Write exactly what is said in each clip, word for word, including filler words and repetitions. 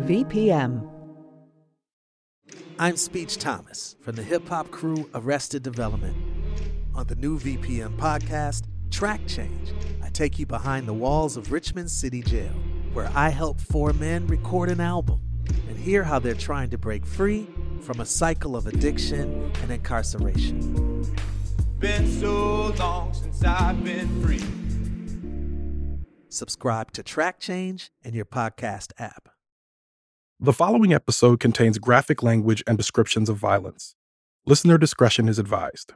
V P M. I'm Speech Thomas from the hip-hop crew Arrested Development. On the new V P M podcast, Track Change, I take you behind the walls of Richmond City Jail, where I help four men record an album and hear how they're trying to break free from a cycle of addiction and incarceration. Been so long since I've been free. Subscribe to Track Change in your podcast app. The following episode contains graphic language and descriptions of violence. Listener discretion is advised.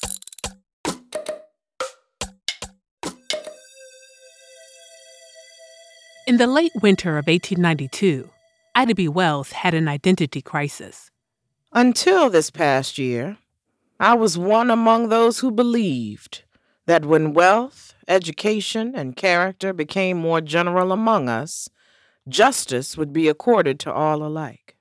In the late winter of eighteen ninety-two, Ida B. Wells had an identity crisis. Until this past year, I was one among those who believed that when wealth, education, and character became more general among us, justice would be accorded to all alike.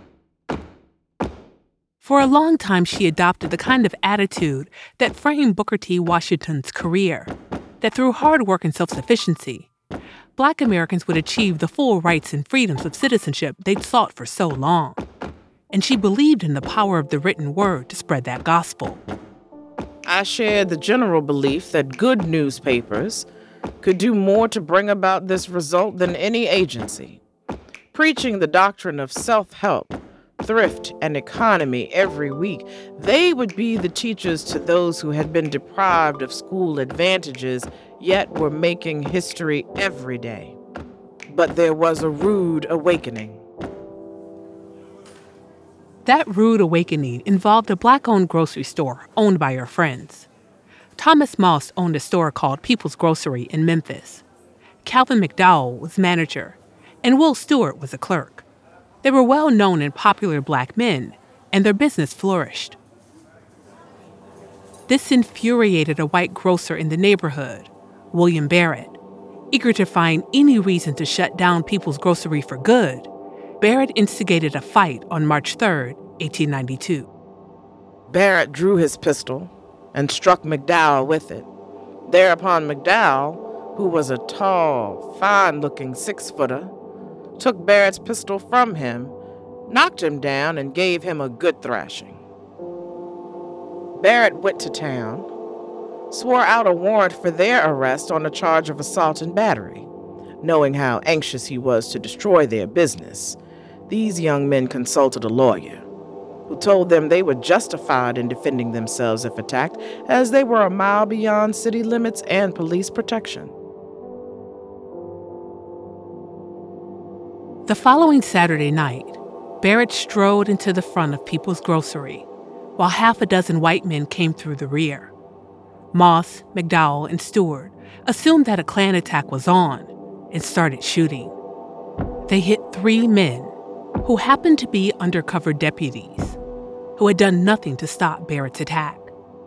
For a long time, she adopted the kind of attitude that framed Booker T. Washington's career, that through hard work and self-sufficiency, Black Americans would achieve the full rights and freedoms of citizenship they'd sought for so long. And she believed in the power of the written word to spread that gospel. I shared the general belief that good newspapers could do more to bring about this result than any agency. Preaching the doctrine of self-help, thrift, and economy every week, they would be the teachers to those who had been deprived of school advantages, yet were making history every day. But there was a rude awakening. That rude awakening involved a Black-owned grocery store owned by her friends. Thomas Moss owned a store called People's Grocery in Memphis. Calvin McDowell was manager, and Will Stewart was a clerk. They were well-known and popular Black men, and their business flourished. This infuriated a white grocer in the neighborhood, William Barrett. Eager to find any reason to shut down People's Grocery for good, Barrett instigated a fight on March third, eighteen ninety-two. Barrett drew his pistol and struck McDowell with it. Thereupon McDowell, who was a tall, fine-looking six-footer, took Barrett's pistol from him, knocked him down, and gave him a good thrashing. Barrett went to town, swore out a warrant for their arrest on a charge of assault and battery. Knowing how anxious he was to destroy their business, these young men consulted a lawyer, who told them they were justified in defending themselves if attacked, as they were a mile beyond city limits and police protection. The following Saturday night, Barrett strode into the front of People's Grocery, while half a dozen white men came through the rear. Moss, McDowell, and Stewart assumed that a Klan attack was on and started shooting. They hit three men, who happened to be undercover deputies, who had done nothing to stop Barrett's attack.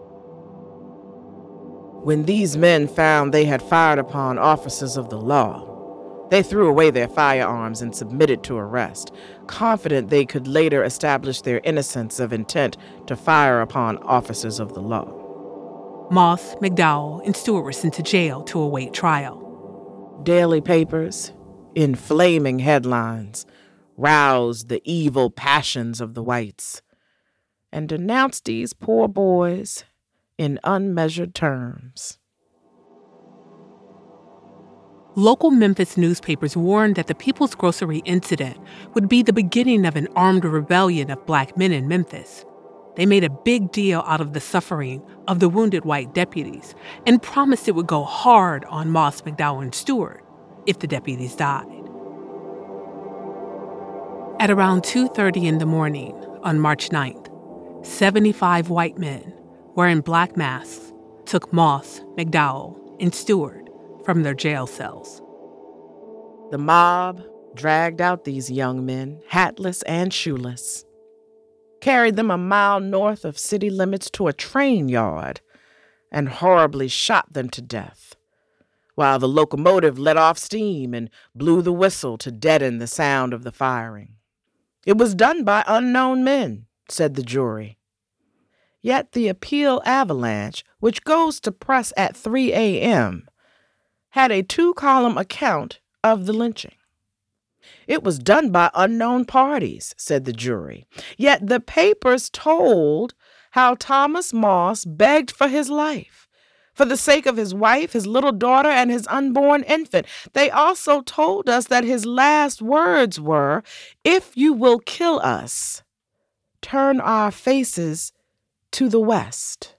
When these men found they had fired upon officers of the law, they threw away their firearms and submitted to arrest, confident they could later establish their innocence of intent to fire upon officers of the law. Moss, McDowell, and Stewart were sent to jail to await trial. Daily papers, in flaming headlines, roused the evil passions of the whites and denounced these poor boys in unmeasured terms. Local Memphis newspapers warned that the People's Grocery incident would be the beginning of an armed rebellion of Black men in Memphis. They made a big deal out of the suffering of the wounded white deputies and promised it would go hard on Moss, McDowell, and Stewart if the deputies died. At around two thirty in the morning on March ninth, seventy-five white men wearing black masks took Moss, McDowell, and Stewart from their jail cells. The mob dragged out these young men, hatless and shoeless, carried them a mile north of city limits to a train yard, and horribly shot them to death, while the locomotive let off steam and blew the whistle to deaden the sound of the firing. It was done by unknown men, said the jury. Yet the Appeal Avalanche, which goes to press at three a.m., had a two-column account of the lynching. It was done by unknown parties, said the jury. Yet the papers told how Thomas Moss begged for his life, for the sake of his wife, his little daughter, and his unborn infant. They also told us that his last words were, "If you will kill us, turn our faces to the west."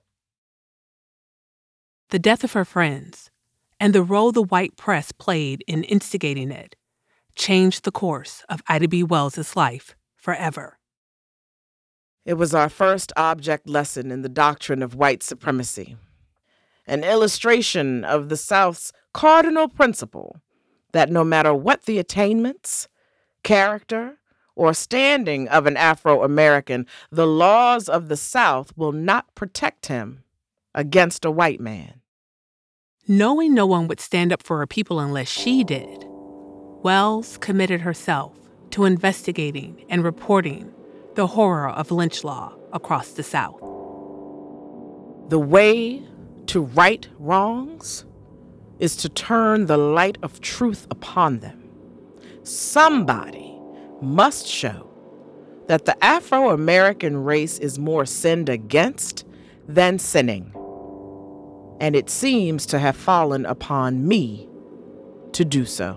The death of her friends and the role the white press played in instigating it changed the course of Ida B. Wells' life forever. It was our first object lesson in the doctrine of white supremacy, an illustration of the South's cardinal principle that no matter what the attainments, character, or standing of an Afro-American, the laws of the South will not protect him against a white man. Knowing no one would stand up for her people unless she did, Wells committed herself to investigating and reporting the horror of lynch law across the South. The way to right wrongs is to turn the light of truth upon them. Somebody must show that the Afro-American race is more sinned against than sinning. And it seems to have fallen upon me to do so.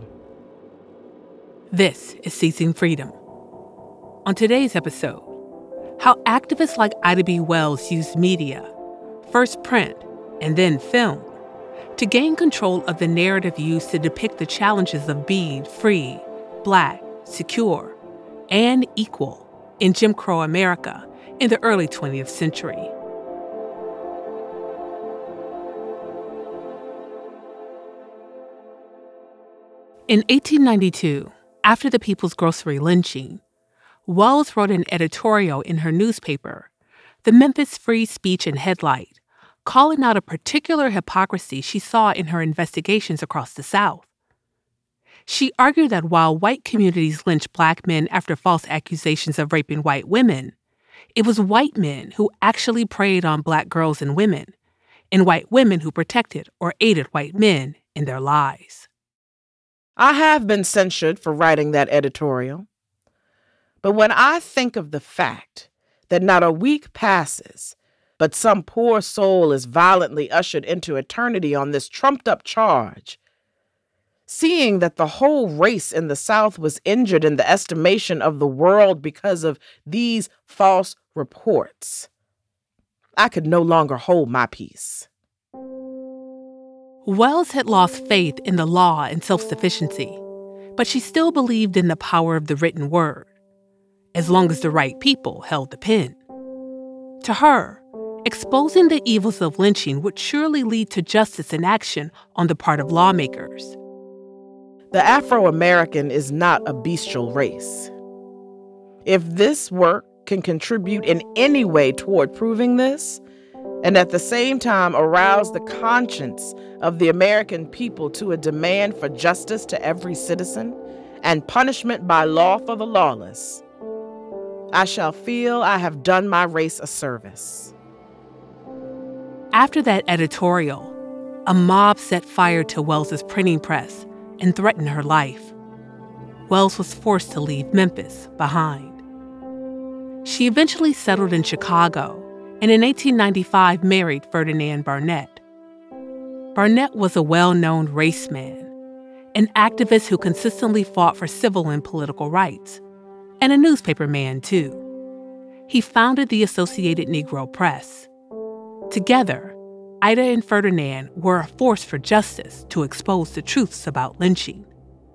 This is Seizing Freedom. On today's episode, how activists like Ida B. Wells used media, first print and then film, to gain control of the narrative used to depict the challenges of being free, Black, secure, and equal in Jim Crow America in the early twentieth century. In eighteen ninety-two, after the People's Grocery lynching, Wells wrote an editorial in her newspaper, the Memphis Free Speech and Headlight, calling out a particular hypocrisy she saw in her investigations across the South. She argued that while white communities lynched Black men after false accusations of raping white women, it was white men who actually preyed on Black girls and women, and white women who protected or aided white men in their lies. I have been censured for writing that editorial. But when I think of the fact that not a week passes, but some poor soul is violently ushered into eternity on this trumped-up charge, seeing that the whole race in the South was injured in the estimation of the world because of these false reports, I could no longer hold my peace. Wells had lost faith in the law and self-sufficiency, but she still believed in the power of the written word, as long as the right people held the pen. To her, exposing the evils of lynching would surely lead to justice and action on the part of lawmakers. The Afro-American is not a bestial race. If this work can contribute in any way toward proving this, and at the same time arouse the conscience of the American people to a demand for justice to every citizen and punishment by law for the lawless, I shall feel I have done my race a service. After that editorial, a mob set fire to Wells's printing press and threatened her life. Wells was forced to leave Memphis behind. She eventually settled in Chicago and in eighteen ninety-five married Ferdinand Barnett. Barnett was a well-known race man, an activist who consistently fought for civil and political rights, and a newspaper man, too. He founded the Associated Negro Press. Together, Ida and Ferdinand were a force for justice to expose the truths about lynching.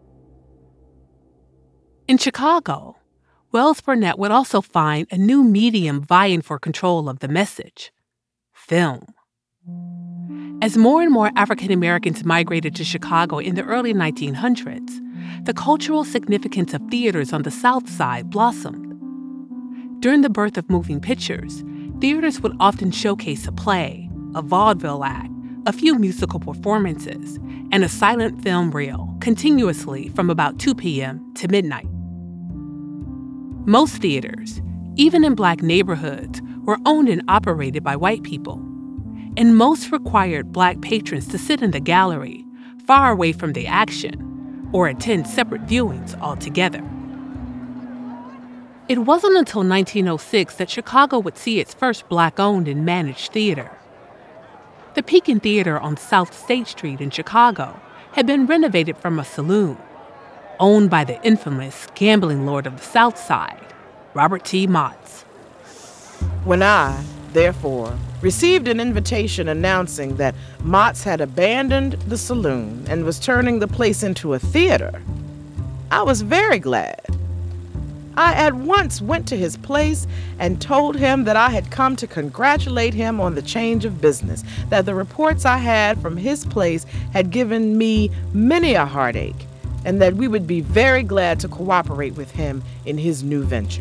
In Chicago, Wells Barnett would also find a new medium vying for control of the message: film. As more and more African Americans migrated to Chicago in the early nineteen hundreds, the cultural significance of theaters on the South Side blossomed. During the birth of moving pictures, theaters would often showcase a play, a vaudeville act, a few musical performances, and a silent film reel continuously from about two p.m. to midnight. Most theaters, even in Black neighborhoods, were owned and operated by white people, and most required Black patrons to sit in the gallery, far away from the action, or attend separate viewings altogether. It wasn't until nineteen oh six that Chicago would see its first Black-owned and managed theater. The Pekin Theater on South State Street in Chicago had been renovated from a saloon, owned by the infamous gambling lord of the South Side, Robert T. Motts. When I, therefore, received an invitation announcing that Motts had abandoned the saloon and was turning the place into a theater, I was very glad. I at once went to his place and told him that I had come to congratulate him on the change of business, that the reports I had from his place had given me many a heartache, and that we would be very glad to cooperate with him in his new venture.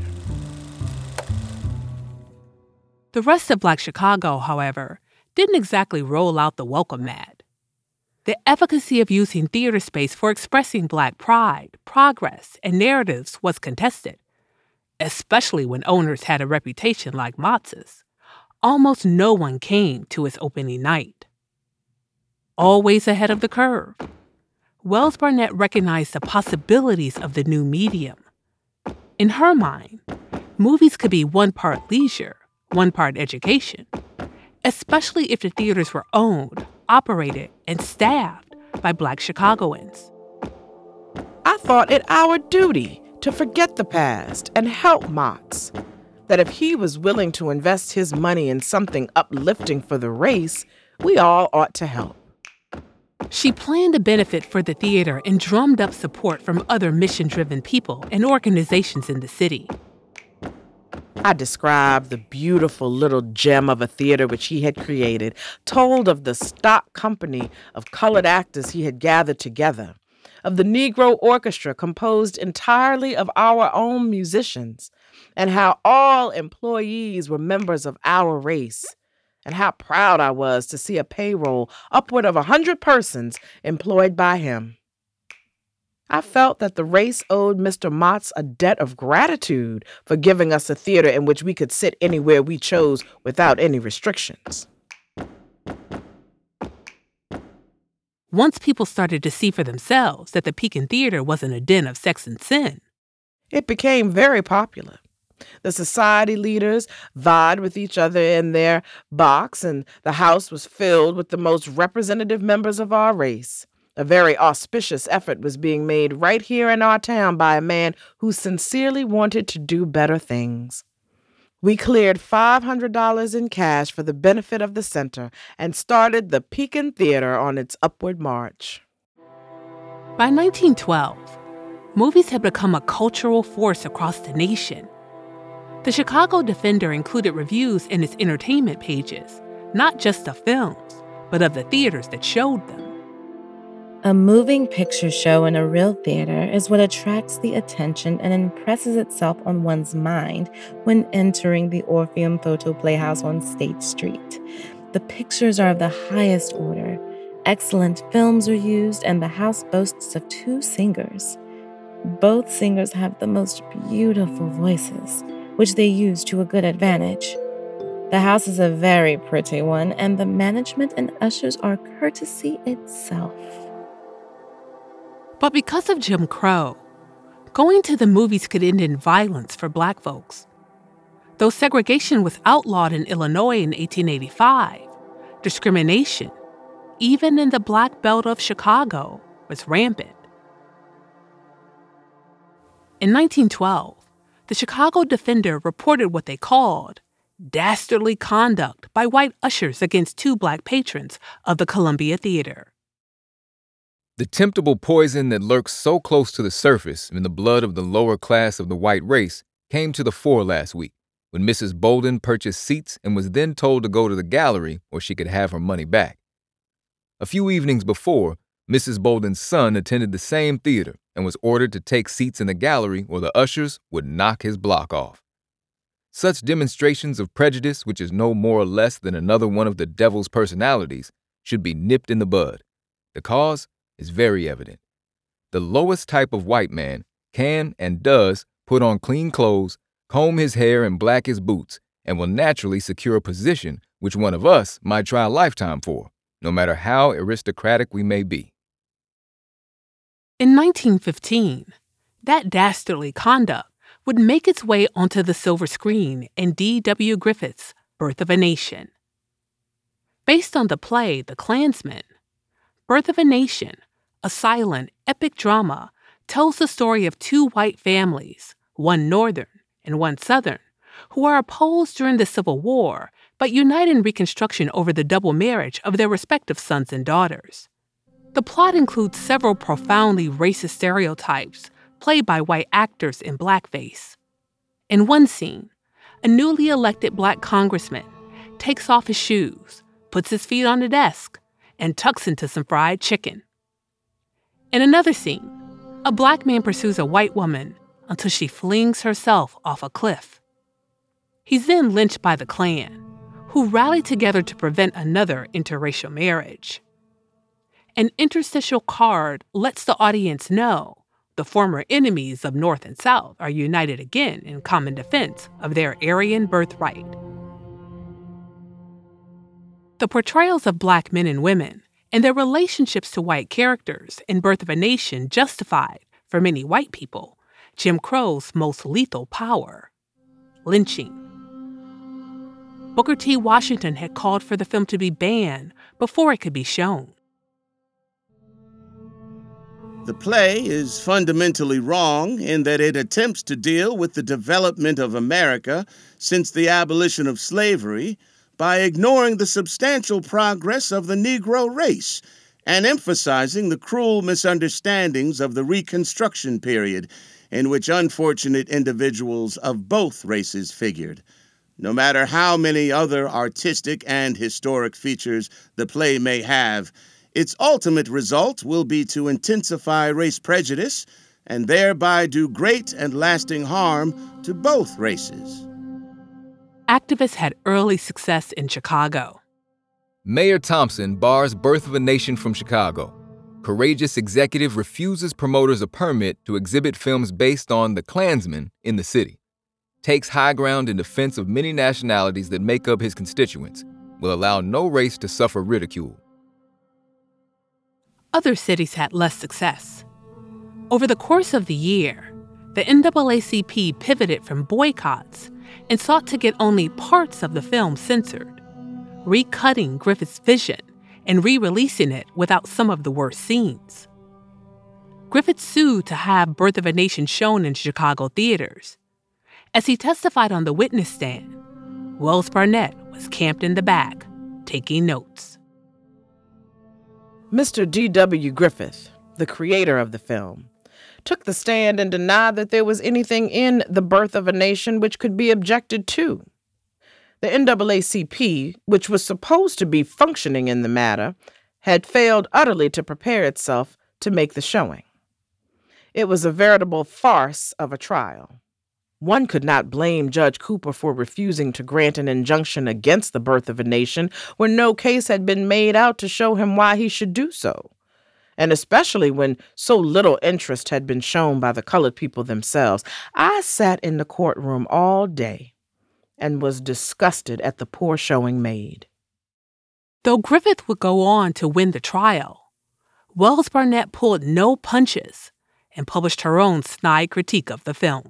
The rest of Black Chicago, however, didn't exactly roll out the welcome mat. The efficacy of using theater space for expressing Black pride, progress, and narratives was contested, especially when owners had a reputation like Motts's. Almost no one came to its opening night. Always ahead of the curve, Wells Barnett recognized the possibilities of the new medium. In her mind, movies could be one part leisure, one part education, especially if the theaters were owned, operated, and staffed by Black Chicagoans. I thought it our duty to forget the past and help Motts, that if he was willing to invest his money in something uplifting for the race, we all ought to help. She planned a benefit for the theater and drummed up support from other mission-driven people and organizations in the city. I described the beautiful little gem of a theater which he had created, told of the stock company of colored actors he had gathered together, of the Negro orchestra composed entirely of our own musicians, and how all employees were members of our race, and how proud I was to see a payroll upward of a hundred persons employed by him. I felt that the race owed Mister Motts a debt of gratitude for giving us a theater in which we could sit anywhere we chose without any restrictions. Once people started to see for themselves that the Pekin Theater wasn't a den of sex and sin, it became very popular. The society leaders vied with each other in their box, and the house was filled with the most representative members of our race. A very auspicious effort was being made right here in our town by a man who sincerely wanted to do better things. We cleared five hundred dollars in cash for the benefit of the center and started the Pekin Theater on its upward march. By nineteen twelve, movies had become a cultural force across the nation. The Chicago Defender included reviews in its entertainment pages, not just of films, but of the theaters that showed them. A moving picture show in a real theater is what attracts the attention and impresses itself on one's mind when entering the Orpheum Photo Playhouse on State Street. The pictures are of the highest order. Excellent films are used, and the house boasts of two singers. Both singers have the most beautiful voices, which they use to a good advantage. The house is a very pretty one, and the management and ushers are courtesy itself. But because of Jim Crow, going to the movies could end in violence for Black folks. Though segregation was outlawed in Illinois in eighteen eighty-five, discrimination, even in the Black Belt of Chicago, was rampant. In nineteen twelve, the Chicago Defender reported what they called dastardly conduct by white ushers against two Black patrons of the Columbia Theater. The temptable poison that lurks so close to the surface in the blood of the lower class of the white race came to the fore last week when Missus Bolden purchased seats and was then told to go to the gallery or she could have her money back. A few evenings before, Missus Bolden's son attended the same theater and was ordered to take seats in the gallery or the ushers would knock his block off. Such demonstrations of prejudice, which is no more or less than another one of the devil's personalities, should be nipped in the bud. The cause is very evident. The lowest type of white man can and does put on clean clothes, comb his hair, and black his boots, and will naturally secure a position which one of us might try a lifetime for, no matter how aristocratic we may be. In nineteen fifteen, that dastardly conduct would make its way onto the silver screen in D W Griffith's Birth of a Nation. Based on the play The Klansman, Birth of a Nation, a silent, epic drama, tells the story of two white families, one Northern and one Southern, who are opposed during the Civil War but unite in Reconstruction over the double marriage of their respective sons and daughters. The plot includes several profoundly racist stereotypes played by white actors in blackface. In one scene, a newly elected black congressman takes off his shoes, puts his feet on the desk, and tucks into some fried chicken. In another scene, a black man pursues a white woman until she flings herself off a cliff. He's then lynched by the Klan, who rally together to prevent another interracial marriage. An interstitial card lets the audience know the former enemies of North and South are united again in common defense of their Aryan birthright. The portrayals of black men and women and their relationships to white characters in Birth of a Nation justified, for many white people, Jim Crow's most lethal power: lynching. Booker T. Washington had called for the film to be banned before it could be shown. The play is fundamentally wrong in that it attempts to deal with the development of America since the abolition of slavery by ignoring the substantial progress of the Negro race and emphasizing the cruel misunderstandings of the Reconstruction period in which unfortunate individuals of both races figured. No matter how many other artistic and historic features the play may have, its ultimate result will be to intensify race prejudice and thereby do great and lasting harm to both races. Activists had early success in Chicago. Mayor Thompson bars Birth of a Nation from Chicago. Courageous executive refuses promoters a permit to exhibit films based on The Klansman in the city. Takes high ground in defense of many nationalities that make up his constituents. Will allow no race to suffer ridicule. Other cities had less success. Over the course of the year, the N double A C P pivoted from boycotts and sought to get only parts of the film censored, recutting Griffith's vision and re-releasing it without some of the worst scenes. Griffith sued to have Birth of a Nation shown in Chicago theaters. As he testified on the witness stand, Wells Barnett was camped in the back, taking notes. Mister D W Griffith, the creator of the film, took the stand and denied that there was anything in The Birth of a Nation which could be objected to. The N double A C P, which was supposed to be functioning in the matter, had failed utterly to prepare itself to make the showing. It was a veritable farce of a trial. One could not blame Judge Cooper for refusing to grant an injunction against The Birth of a Nation when no case had been made out to show him why he should do so, and especially when so little interest had been shown by the colored people themselves. I sat in the courtroom all day and was disgusted at the poor showing made. Though Griffith would go on to win the trial, Wells Barnett pulled no punches and published her own snide critique of the film.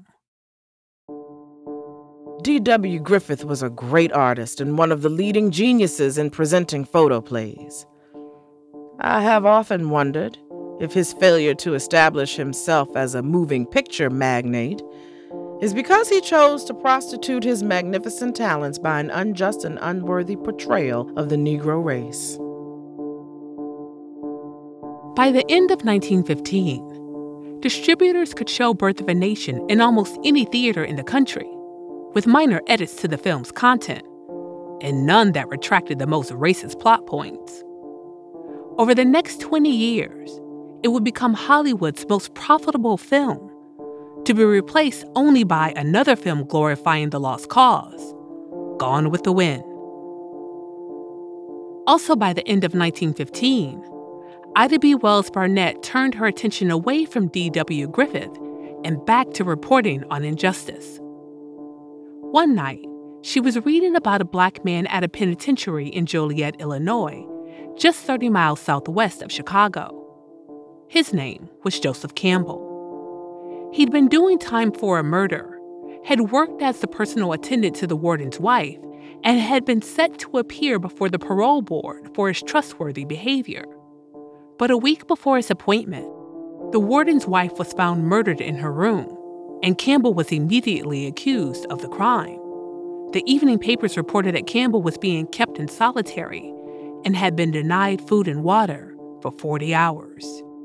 D W Griffith was a great artist and one of the leading geniuses in presenting photoplays. I have often wondered if his failure to establish himself as a moving picture magnate is because he chose to prostitute his magnificent talents by an unjust and unworthy portrayal of the Negro race. By the end of nineteen fifteen, distributors could show Birth of a Nation in almost any theater in the country, with minor edits to the film's content, and none that retracted the most racist plot points. Over the next twenty years, it would become Hollywood's most profitable film, to be replaced only by another film glorifying the lost cause, Gone with the Wind. Also by the end of nineteen fifteen, Ida B. Wells Barnett turned her attention away from D W Griffith and back to reporting on injustice. One night, she was reading about a black man at a penitentiary in Joliet, Illinois, just thirty miles southwest of Chicago. His name was Joseph Campbell. He'd been doing time for a murder, had worked as the personal attendant to the warden's wife, and had been set to appear before the parole board for his trustworthy behavior. But a week before his appointment, the warden's wife was found murdered in her room, and Campbell was immediately accused of the crime. The evening papers reported that Campbell was being kept in solitary and had been denied food and water for forty hours.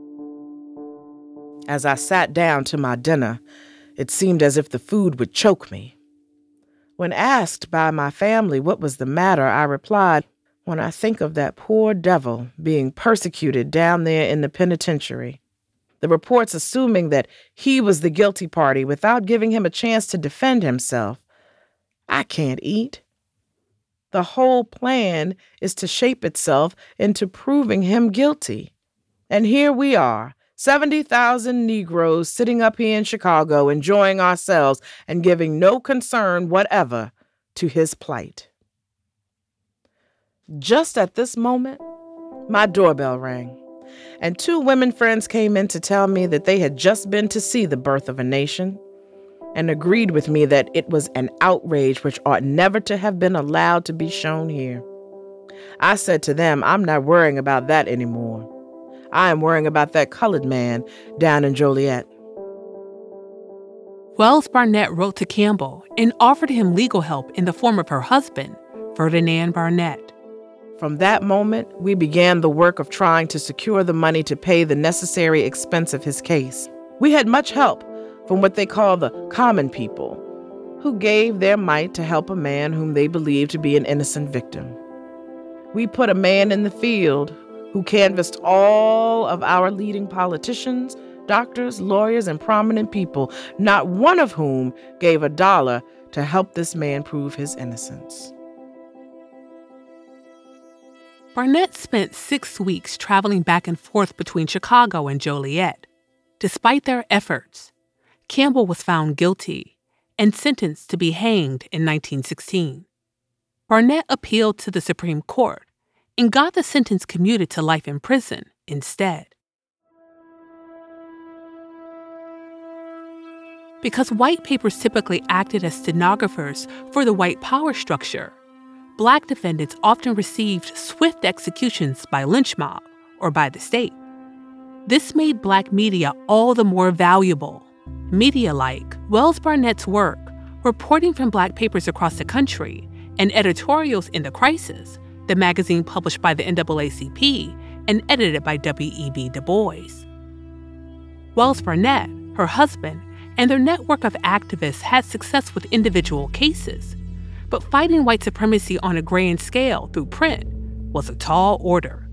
As I sat down to my dinner, it seemed as if the food would choke me. When asked by my family what was the matter, I replied, "When I think of that poor devil being persecuted down there in the penitentiary, the reports assuming that he was the guilty party without giving him a chance to defend himself, I can't eat. The whole plan is to shape itself into proving him guilty. And here we are, seventy thousand Negroes sitting up here in Chicago enjoying ourselves and giving no concern whatever to his plight." Just at this moment, my doorbell rang, and two women friends came in to tell me that they had just been to see The Birth of a Nation and agreed with me that it was an outrage which ought never to have been allowed to be shown here. I said to them, I'm not worrying about that anymore. I am worrying about that colored man down in Joliet. Wells Barnett wrote to Campbell and offered him legal help in the form of her husband, Ferdinand Barnett. From that moment, we began the work of trying to secure the money to pay the necessary expense of his case. We had much help from what they call the common people, who gave their mite to help a man whom they believed to be an innocent victim. We put a man in the field who canvassed all of our leading politicians, doctors, lawyers, and prominent people, not one of whom gave a dollar to help this man prove his innocence. Barnett spent six weeks traveling back and forth between Chicago and Joliet. Despite their efforts, Campbell was found guilty and sentenced to be hanged in nineteen sixteen. Barnett appealed to the Supreme Court and got the sentence commuted to life in prison instead. Because white papers typically acted as stenographers for the white power structure, Black defendants often received swift executions by lynch mob or by the state. This made Black media all the more valuable. Media like Wells Barnett's work, reporting from Black papers across the country, and editorials in The Crisis, the magazine published by the N double A C P and edited by W E B Du Bois. Wells Barnett, her husband, and their network of activists had success with individual cases, but fighting white supremacy on a grand scale through print was a tall order.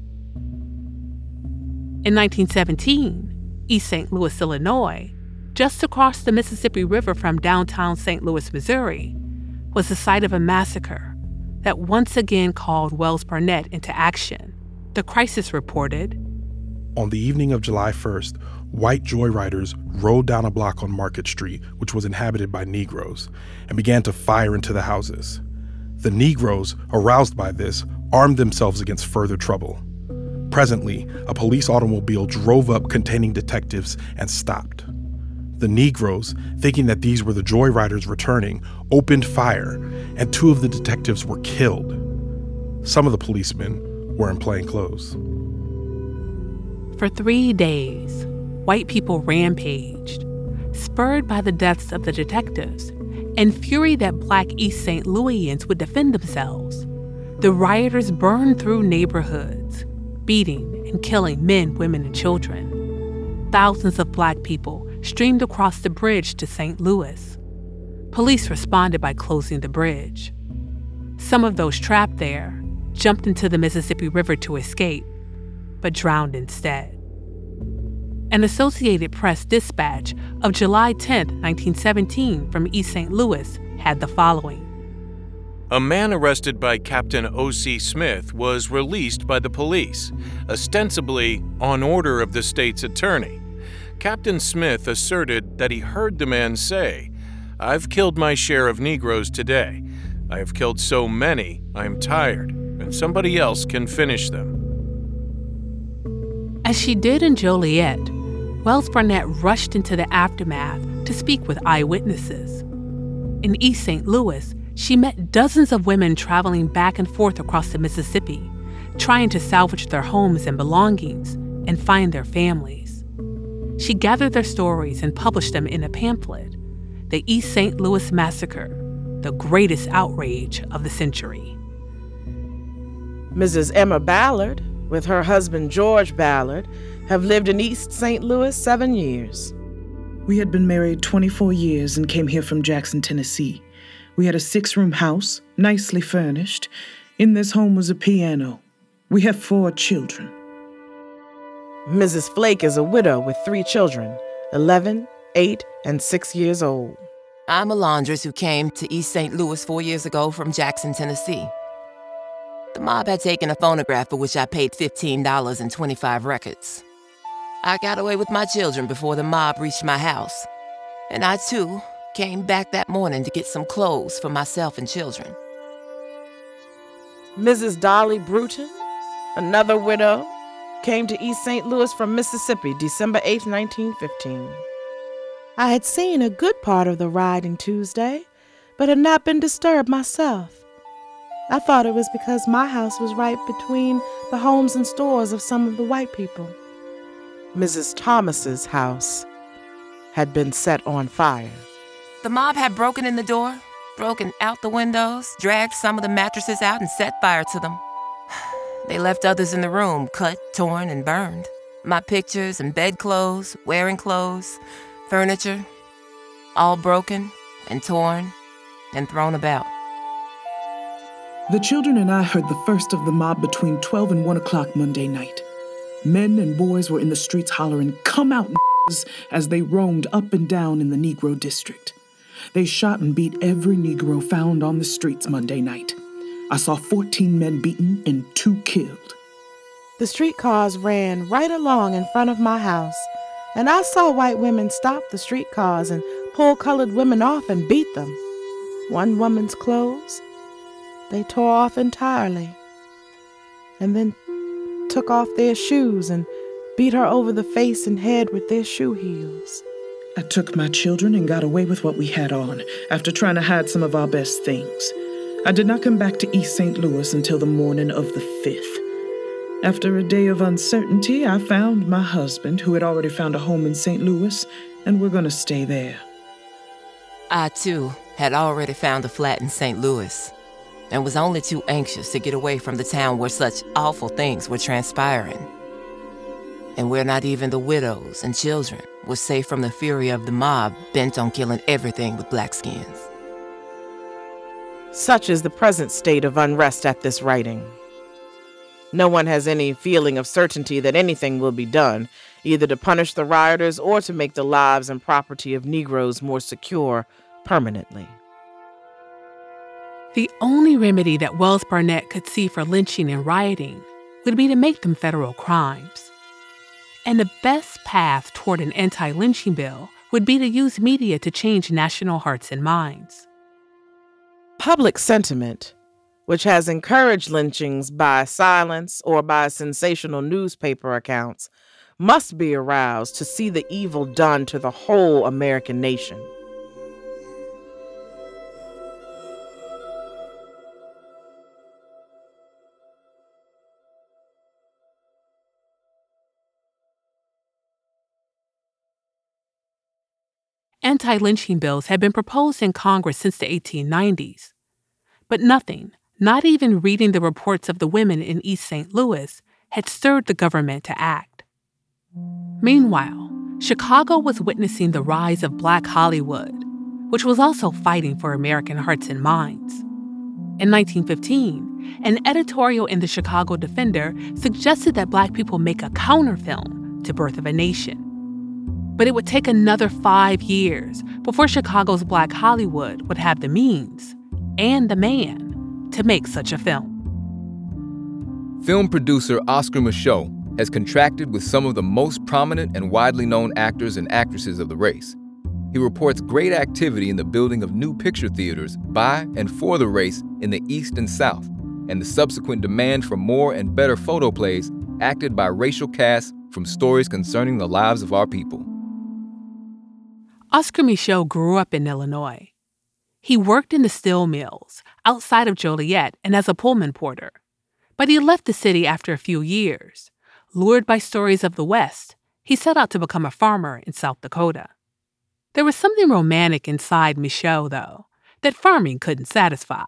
In nineteen seventeen, East Saint Louis, Illinois, just across the Mississippi River from downtown Saint Louis, Missouri, was the site of a massacre that once again called Wells Barnett into action. The Crisis reported, On the evening of July first, white joyriders rode down a block on Market Street, which was inhabited by Negroes, and began to fire into the houses. The Negroes, aroused by this, armed themselves against further trouble. Presently, a police automobile drove up containing detectives and stopped. The Negroes, thinking that these were the joyriders returning, opened fire, and two of the detectives were killed. Some of the policemen were in plain clothes. For three days, white people rampaged, spurred by the deaths of the detectives and fury that Black East Saint Louisians would defend themselves. The rioters burned through neighborhoods, beating and killing men, women, and children. Thousands of Black people streamed across the bridge to Saint Louis. Police responded by closing the bridge. Some of those trapped there jumped into the Mississippi River to escape, but drowned instead. An Associated Press dispatch of July tenth, nineteen seventeen from East Saint Louis had the following. A man arrested by Captain O C Smith was released by the police, ostensibly on order of the state's attorney. Captain Smith asserted that he heard the man say, "I've killed my share of Negroes today. I have killed so many, I am tired, and somebody else can finish them." As she did in Joliet, Wells Barnett rushed into the aftermath to speak with eyewitnesses. In East Saint Louis, she met dozens of women traveling back and forth across the Mississippi, trying to salvage their homes and belongings and find their families. She gathered their stories and published them in a pamphlet, The East Saint Louis Massacre, the greatest outrage of the century. Missus Emma Ballard, with her husband George Ballard, have lived in East Saint Louis seven years. We had been married twenty-four years and came here from Jackson, Tennessee. We had a six-room house, nicely furnished. In this home was a piano. We have four children. Missus Flake is a widow with three children, eleven, eight, and six years old. I'm a laundress who came to East Saint Louis four years ago from Jackson, Tennessee. The mob had taken a phonograph for which I paid fifteen dollars and twenty-five records. I got away with my children before the mob reached my house, and I, too, came back that morning to get some clothes for myself and children. Missus Dolly Bruton, another widow, came to East Saint Louis from Mississippi December eighth, nineteen fifteen. I had seen a good part of the rioting Tuesday, but had not been disturbed myself. I thought it was because my house was right between the homes and stores of some of the white people. Missus Thomas's house had been set on fire. The mob had broken in the door, broken out the windows, dragged some of the mattresses out and set fire to them. They left others in the room, cut, torn, and burned. My pictures and bedclothes, wearing clothes, furniture, all broken and torn and thrown about. The children and I heard the first of the mob between twelve and one o'clock Monday night. Men and boys were in the streets hollering, "Come out, n***s," as they roamed up and down in the Negro district. They shot and beat every Negro found on the streets Monday night. I saw fourteen men beaten and two killed. The streetcars ran right along in front of my house, and I saw white women stop the streetcars and pull colored women off and beat them. One woman's clothes they tore off entirely, and then took off their shoes and beat her over the face and head with their shoe heels. I took my children and got away with what we had on, after trying to hide some of our best things. I did not come back to East Saint Louis until the morning of the fifth. After a day of uncertainty, I found my husband, who had already found a home in Saint Louis, and we're going to stay there. I, too, had already found a flat in Saint Louis, and was only too anxious to get away from the town where such awful things were transpiring, and where not even the widows and children were safe from the fury of the mob bent on killing everything with black skins. Such is the present state of unrest at this writing. No one has any feeling of certainty that anything will be done, either to punish the rioters or to make the lives and property of Negroes more secure permanently. The only remedy that Wells Barnett could see for lynching and rioting would be to make them federal crimes. And the best path toward an anti-lynching bill would be to use media to change national hearts and minds. Public sentiment, which has encouraged lynchings by silence or by sensational newspaper accounts, must be aroused to see the evil done to the whole American nation. Anti-lynching bills had been proposed in Congress since the eighteen nineties. But nothing, not even reading the reports of the women in East Saint Louis, had stirred the government to act. Meanwhile, Chicago was witnessing the rise of Black Hollywood, which was also fighting for American hearts and minds. In nineteen fifteen, an editorial in the Chicago Defender suggested that Black people make a counterfilm to Birth of a Nation. But it would take another five years before Chicago's Black Hollywood would have the means and the man to make such a film. Film producer Oscar Micheaux has contracted with some of the most prominent and widely known actors and actresses of the race. He reports great activity in the building of new picture theaters by and for the race in the East and South, and the subsequent demand for more and better photoplays acted by racial casts from stories concerning the lives of our people. Oscar Micheaux grew up in Illinois. He worked in the steel mills outside of Joliet and as a Pullman porter. But he left the city after a few years. Lured by stories of the West, he set out to become a farmer in South Dakota. There was something romantic inside Micheaux, though, that farming couldn't satisfy.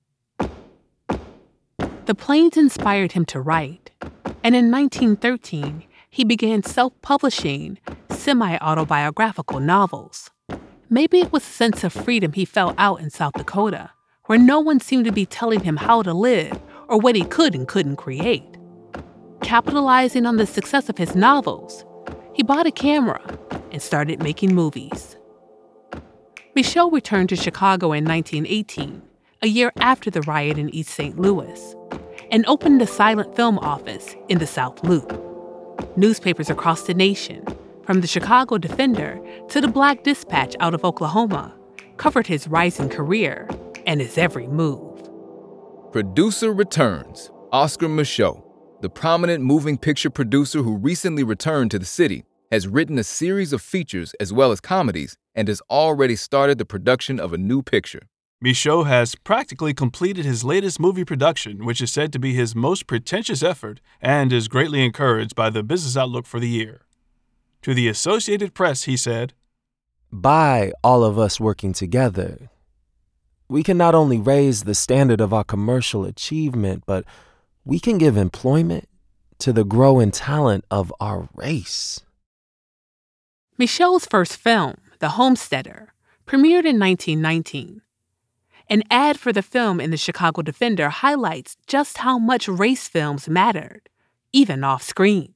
The plains inspired him to write, and in nineteen thirteen, he began self-publishing semi-autobiographical novels. Maybe it was a sense of freedom he felt out in South Dakota, where no one seemed to be telling him how to live or what he could and couldn't create. Capitalizing on the success of his novels, he bought a camera and started making movies. Micheaux returned to Chicago in nineteen eighteen, a year after the riot in East Saint Louis, and opened a silent film office in the South Loop. Newspapers across the nation, from the Chicago Defender to the Black Dispatch out of Oklahoma, covered his rising career and his every move. Producer returns. Oscar Micheaux, the prominent moving picture producer who recently returned to the city, has written a series of features as well as comedies and has already started the production of a new picture. Micheaux has practically completed his latest movie production, which is said to be his most pretentious effort and is greatly encouraged by the business outlook for the year. To the Associated Press, he said, "By all of us working together, we can not only raise the standard of our commercial achievement, but we can give employment to the growing talent of our race." Micheaux's first film, The Homesteader, premiered in nineteen nineteen. An ad for the film in the Chicago Defender highlights just how much race films mattered, even off-screen.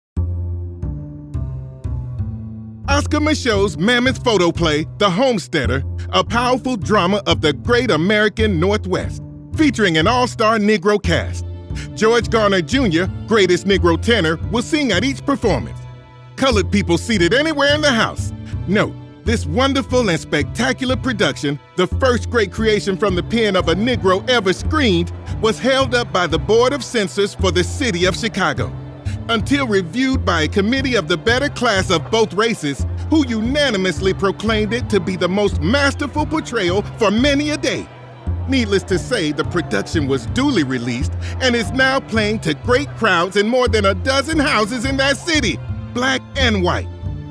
Oscar Micheaux's mammoth photoplay, The Homesteader, a powerful drama of the great American Northwest, featuring an all-star Negro cast. George Garner Junior, greatest Negro tenor, will sing at each performance. Colored people seated anywhere in the house. Note, this wonderful and spectacular production, the first great creation from the pen of a Negro ever screened, was held up by the Board of Censors for the city of Chicago, until reviewed by a committee of the better class of both races, who unanimously proclaimed it to be the most masterful portrayal for many a day. Needless to say, the production was duly released and is now playing to great crowds in more than a dozen houses in that city, black and white.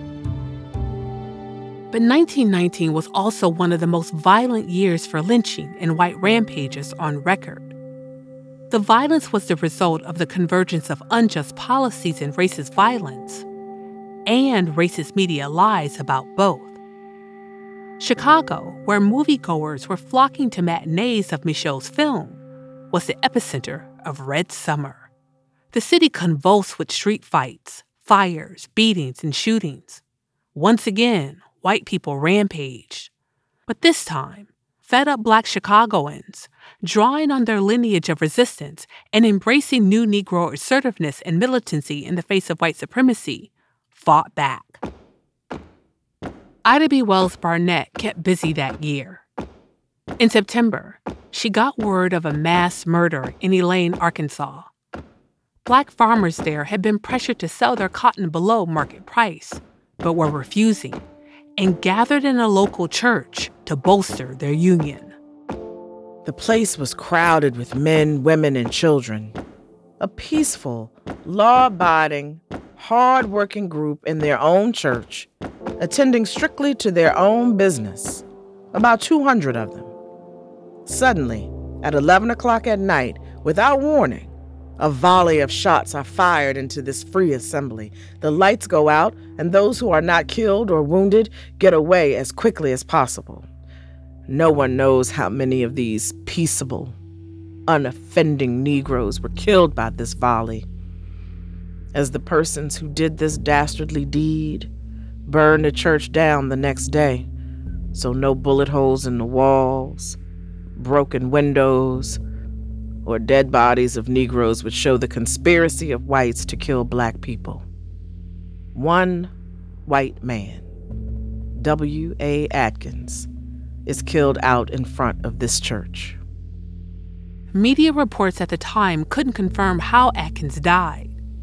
But nineteen nineteen was also one of the most violent years for lynching and white rampages on record. The violence was the result of the convergence of unjust policies and racist violence, and racist media lies about both. Chicago, where moviegoers were flocking to matinees of Micheaux's film, was the epicenter of Red Summer. The city convulsed with street fights, fires, beatings, and shootings. Once again, white people rampaged. But this time, fed-up black Chicagoans, drawing on their lineage of resistance and embracing new Negro assertiveness and militancy in the face of white supremacy, fought back. Ida B. Wells Barnett kept busy that year. In September, she got word of a mass murder in Elaine, Arkansas. Black farmers there had been pressured to sell their cotton below market price, but were refusing, and gathered in a local church to bolster their union. The place was crowded with men, women, and children. A peaceful, law-abiding, hard-working group in their own church, attending strictly to their own business. About two hundred of them. Suddenly, at eleven o'clock at night, without warning, a volley of shots are fired into this free assembly. The lights go out, and those who are not killed or wounded get away as quickly as possible. No one knows how many of these peaceable, unoffending Negroes were killed by this volley, as the persons who did this dastardly deed burned the church down the next day, so no bullet holes in the walls, broken windows, or dead bodies of Negroes would show the conspiracy of whites to kill black people. One white man, W A Atkins, is killed out in front of this church. Media reports at the time couldn't confirm how Atkins died.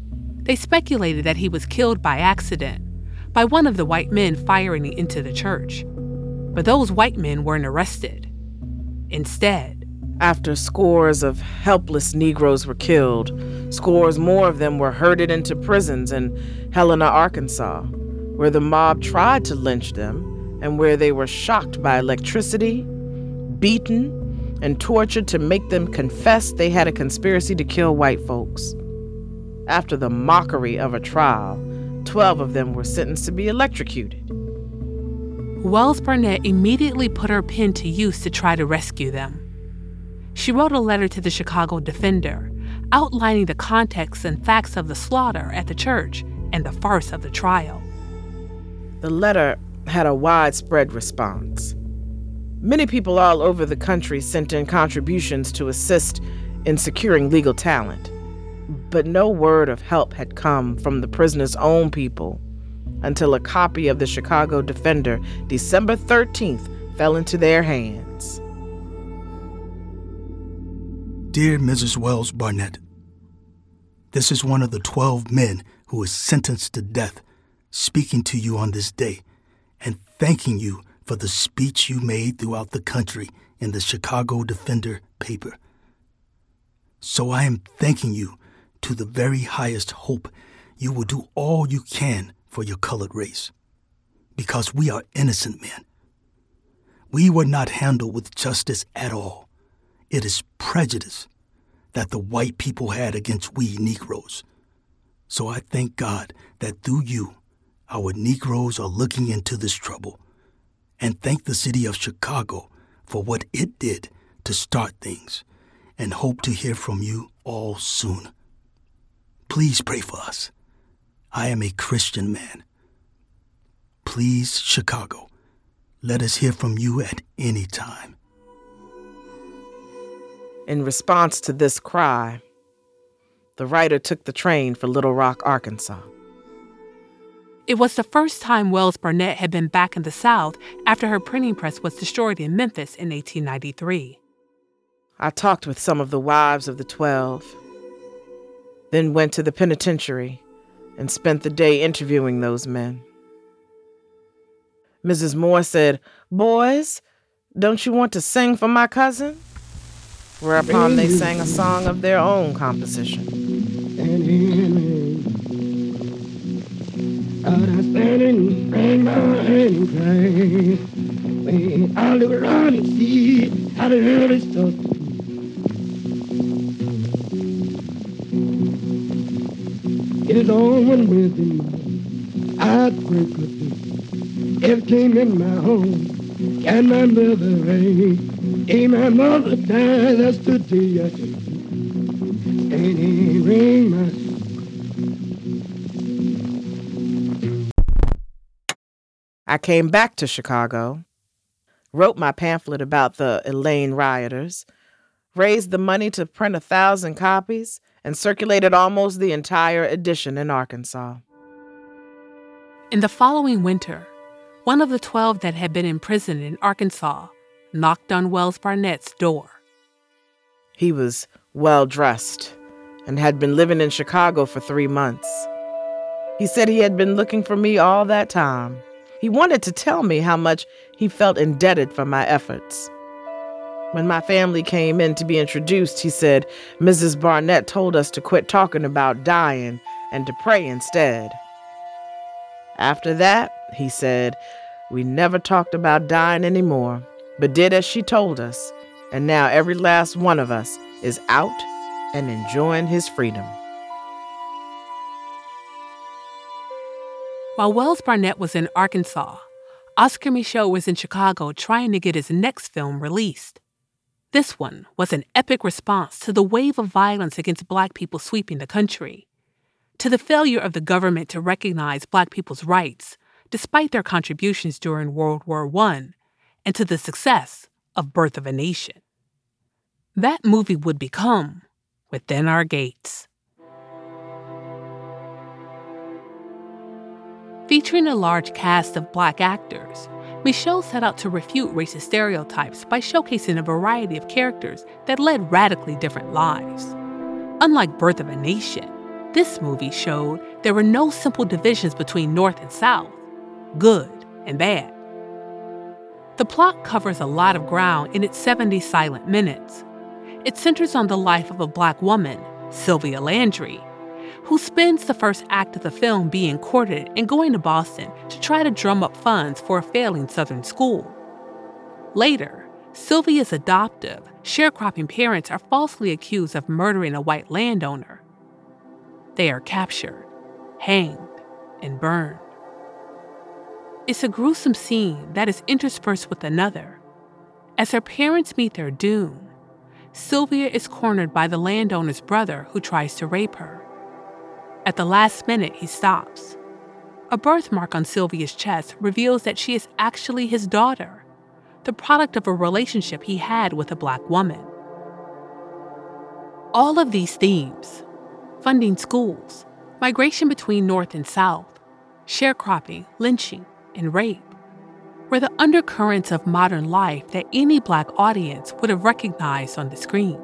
They speculated that he was killed by accident, by one of the white men firing into the church. But those white men weren't arrested. Instead, after scores of helpless Negroes were killed, scores more of them were herded into prisons in Helena, Arkansas, where the mob tried to lynch them and where they were shocked by electricity, beaten, and tortured to make them confess they had a conspiracy to kill white folks. After the mockery of a trial, twelve of them were sentenced to be electrocuted. Wells Barnett immediately put her pen to use to try to rescue them. She wrote a letter to the Chicago Defender, outlining the context and facts of the slaughter at the church and the farce of the trial. The letter had a widespread response. Many people all over the country sent in contributions to assist in securing legal talent, but no word of help had come from the prisoners' own people until a copy of the Chicago Defender, December thirteenth, fell into their hands. Dear Missus Wells Barnett, this is one of the twelve men who was sentenced to death speaking to you on this day and thanking you for the speech you made throughout the country in the Chicago Defender paper. So I am thanking you to the very highest hope you will do all you can for your colored race, because we are innocent men. We were not handled with justice at all. It is prejudice that the white people had against we Negroes. So I thank God that through you, our Negroes are looking into this trouble, and thank the city of Chicago for what it did to start things, and hope to hear from you all soon. Please pray for us. I am a Christian man. Please, Chicago, let us hear from you at any time. In response to this cry, the writer took the train for Little Rock, Arkansas. It was the first time Wells Barnett had been back in the South after her printing press was destroyed in Memphis in eighteen ninety-three. I talked with some of the wives of the twelve, then went to the penitentiary and spent the day interviewing those men. Missus Moore said, "Boys, don't you want to sing for my cousin?" Whereupon they sang a song of their own composition. I look around and see how the early stuff. It is on one Wednesday morning, I pray good. It came in my home, and my mother rang. Ain't my mother died, that's the day I should. And he rang my. I came back to Chicago, wrote my pamphlet about the Elaine rioters, raised the money to print a thousand copies, and circulated almost the entire edition in Arkansas. In the following winter, one of the twelve that had been imprisoned in Arkansas knocked on Wells Barnett's door. He was well-dressed and had been living in Chicago for three months. He said he had been looking for me all that time. He wanted to tell me how much he felt indebted for my efforts. When my family came in to be introduced, he said, "Missus Barnett told us to quit talking about dying and to pray instead." After that, he said, we never talked about dying anymore, but did as she told us, and now every last one of us is out and enjoying his freedom. While Wells Barnett was in Arkansas, Oscar Micheaux was in Chicago trying to get his next film released. This one was an epic response to the wave of violence against Black people sweeping the country, to the failure of the government to recognize Black people's rights despite their contributions during World War One, and to the success of Birth of a Nation. That movie would become Within Our Gates. Featuring a large cast of Black actors, Micheaux set out to refute racist stereotypes by showcasing a variety of characters that led radically different lives. Unlike Birth of a Nation, This movie showed there were no simple divisions between North and South, good and bad. The plot covers a lot of ground in its seventy silent minutes. It centers on the life of a Black woman, Sylvia Landry, who spends the first act of the film being courted and going to Boston to try to drum up funds for a failing Southern school. Later, Sylvia's adoptive, sharecropping parents are falsely accused of murdering a white landowner. They are captured, hanged, and burned. It's a gruesome scene that is interspersed with another. As her parents meet their doom, Sylvia is cornered by the landowner's brother who tries to rape her. At the last minute, he stops. A birthmark on Sylvia's chest reveals that she is actually his daughter, the product of a relationship he had with a Black woman. All of these themes, funding schools, migration between North and South, sharecropping, lynching, and rape, were the undercurrents of modern life that any Black audience would have recognized on the screen.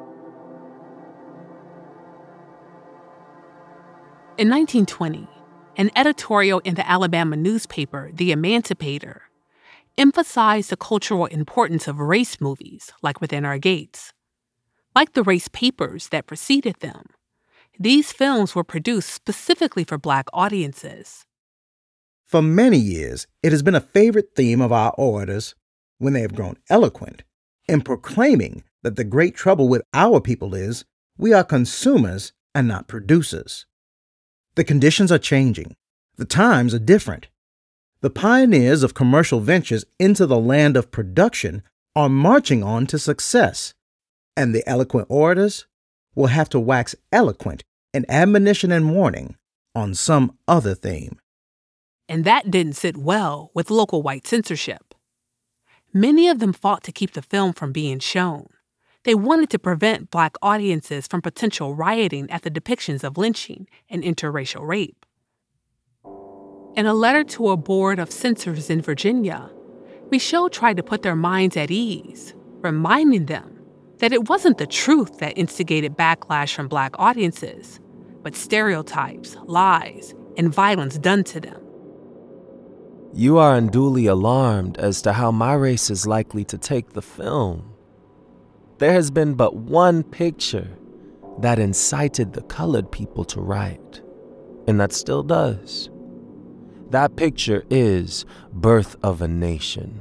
In nineteen twenty, an editorial in the Alabama newspaper, The Emancipator, emphasized the cultural importance of race movies like Within Our Gates. Like the race papers that preceded them, these films were produced specifically for Black audiences. For many years, it has been a favorite theme of our orators, when they have grown eloquent, in proclaiming that the great trouble with our people is we are consumers and not producers. The conditions are changing. The times are different. The pioneers of commercial ventures into the land of production are marching on to success, and the eloquent orators will have to wax eloquent in admonition and warning on some other theme. And that didn't sit well with local white censorship. Many of them fought to keep the film from being shown. They wanted to prevent Black audiences from potential rioting at the depictions of lynching and interracial rape. In a letter to a board of censors in Virginia, Michaud tried to put their minds at ease, reminding them that it wasn't the truth that instigated backlash from Black audiences, but stereotypes, lies, and violence done to them. You are unduly alarmed as to how my race is likely to take the film. There has been but one picture that incited the colored people to riot, and that still does. That picture is Birth of a Nation.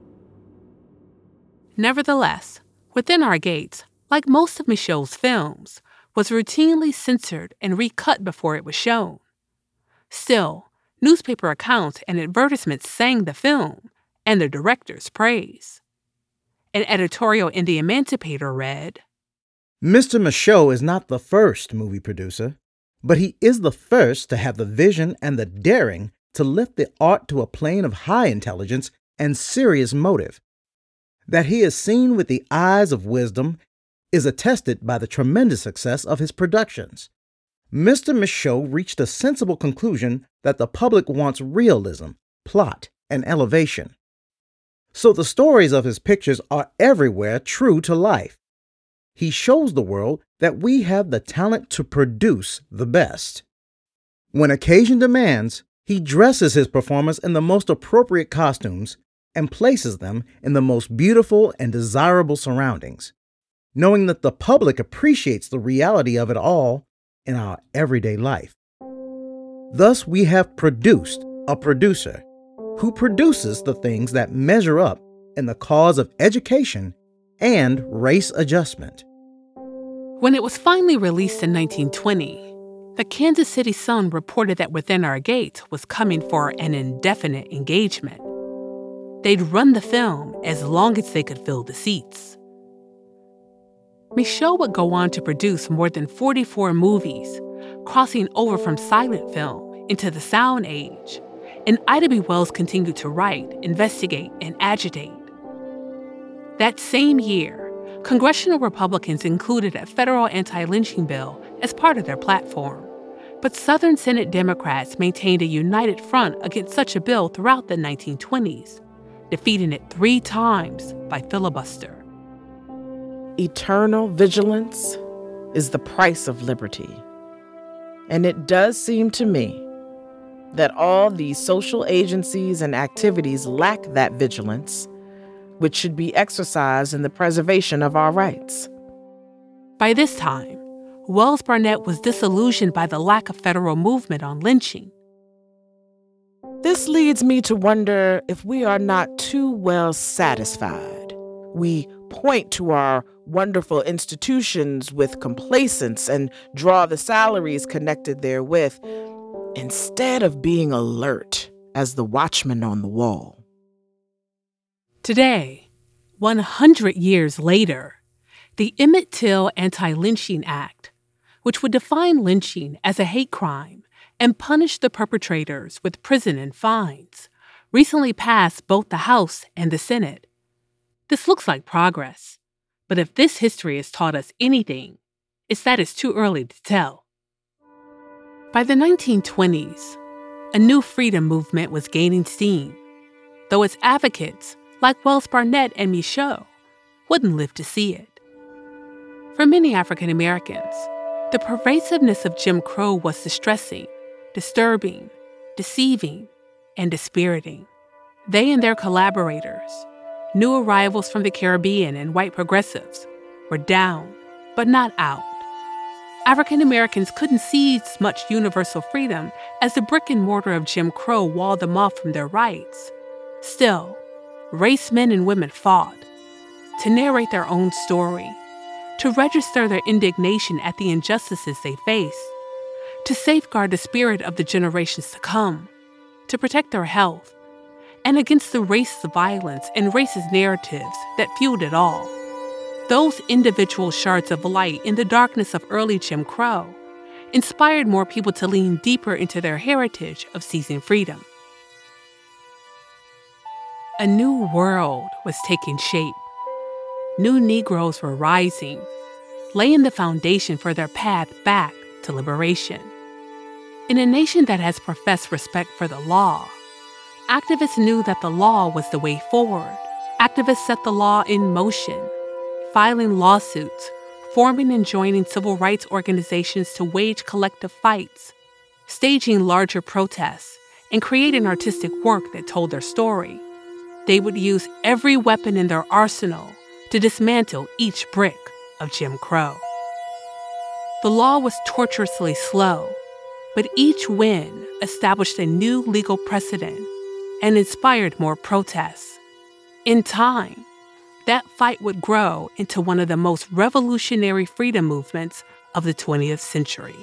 Nevertheless, Within Our Gates, like most of Michaud's films, was routinely censored and recut before it was shown. Still, newspaper accounts and advertisements sang the film and the director's praise. An editorial in The Emancipator read, Mister Michaud is not the first movie producer, but he is the first to have the vision and the daring to lift the art to a plane of high intelligence and serious motive. That he is seen with the eyes of wisdom is attested by the tremendous success of his productions. Mister Michaud reached a sensible conclusion that the public wants realism, plot, and elevation. So the stories of his pictures are everywhere true to life. He shows the world that we have the talent to produce the best. When occasion demands, he dresses his performers in the most appropriate costumes and places them in the most beautiful and desirable surroundings, knowing that the public appreciates the reality of it all in our everyday life. Thus, we have produced a producer who produces the things that measure up in the cause of education and race adjustment. When it was finally released in nineteen twenty, the Kansas City Sun reported that Within Our Gates was coming for an indefinite engagement. They'd run the film as long as they could fill the seats. Michaud would go on to produce more than forty-four movies, crossing over from silent film into the sound age, and Ida B. Wells continued to write, investigate, and agitate. That same year, congressional Republicans included a federal anti-lynching bill as part of their platform, but Southern Senate Democrats maintained a united front against such a bill throughout the nineteen twenties, defeating it three times by filibuster. Eternal vigilance is the price of liberty. And it does seem to me that all these social agencies and activities lack that vigilance, which should be exercised in the preservation of our rights. By this time, Wells Barnett was disillusioned by the lack of federal movement on lynching. This leads me to wonder if we are not too well satisfied. We point to our wonderful institutions with complacence and draw the salaries connected therewith, instead of being alert as the watchman on the wall. Today, one hundred years later, the Emmett Till Anti-Lynching Act, which would define lynching as a hate crime and punish the perpetrators with prison and fines, recently passed both the House and the Senate. This looks like progress, but if this history has taught us anything, it's that it's too early to tell. By the nineteen twenties, a new freedom movement was gaining steam, though its advocates, like Wells Barnett and Michaud, wouldn't live to see it. For many African Americans, the pervasiveness of Jim Crow was distressing, disturbing, deceiving, and dispiriting. They and their collaborators, new arrivals from the Caribbean and white progressives, were down, but not out. African Americans couldn't seize much universal freedom as the brick and mortar of Jim Crow walled them off from their rights. Still, race men and women fought to narrate their own story, to register their indignation at the injustices they faced, to safeguard the spirit of the generations to come, to protect their health, and against the racist violence and racist narratives that fueled it all. Those individual shards of light in the darkness of early Jim Crow inspired more people to lean deeper into their heritage of seizing freedom. A new world was taking shape. New Negroes were rising, laying the foundation for their path back to liberation. In a nation that has professed respect for the law, activists knew that the law was the way forward. Activists set the law in motion, filing lawsuits, forming and joining civil rights organizations to wage collective fights, staging larger protests, and creating artistic work that told their story. They would use every weapon in their arsenal to dismantle each brick of Jim Crow. The law was tortuously slow, but each win established a new legal precedent and inspired more protests. In time, that fight would grow into one of the most revolutionary freedom movements of the twentieth century.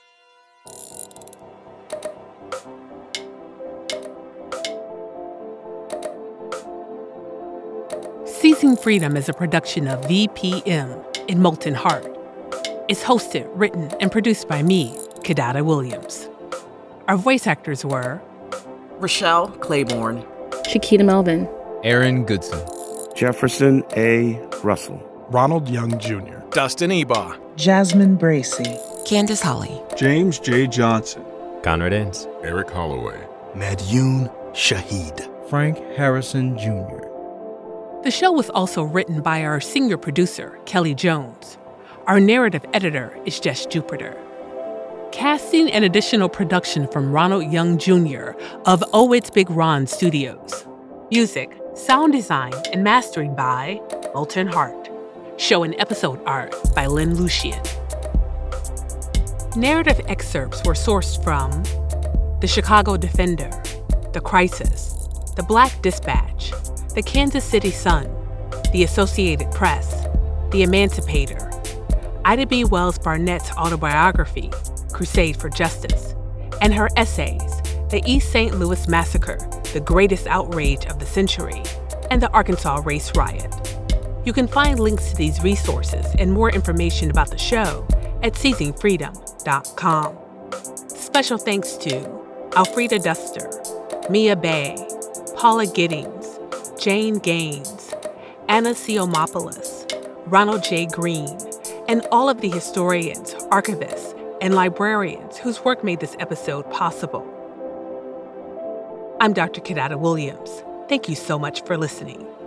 Seizing Freedom is a production of V P M in Molten Heart. It's hosted, written, and produced by me, Kidada Williams. Our voice actors were Rochelle Claiborne, Chiquita Melvin, Aaron Goodson, Jefferson A. Russell, Ronald Young Junior, Dustin Ebaugh, Jasmine Bracey, Candace Holly, James J. Johnson, Conrad Ince, Eric Holloway, Madyoun Shahid, Frank Harrison Junior The show was also written by our senior producer, Kelly Jones. Our narrative editor is Jess Jupiter. Casting and additional production from Ronald Young Junior of Oh It's Big Ron Studios. Music, sound design, and mastering by Molten Heart. Show and episode art by Lynn Lucian. Narrative excerpts were sourced from The Chicago Defender, The Crisis, The Black Dispatch, The Kansas City Sun, The Associated Press, The Emancipator, Ida B. Wells Barnett's autobiography, Crusade for Justice, and her essays, The East Saint Louis Massacre, The Greatest Outrage of the Century, and The Arkansas Race Riot. You can find links to these resources and more information about the show at seizing freedom dot com. Special thanks to Alfreda Duster, Mia Bay, Paula Giddings, Jane Gaines, Anna Siomopoulos, Ronald J. Green, and all of the historians, archivists, and librarians whose work made this episode possible. I'm Doctor Kidada Williams. Thank you so much for listening.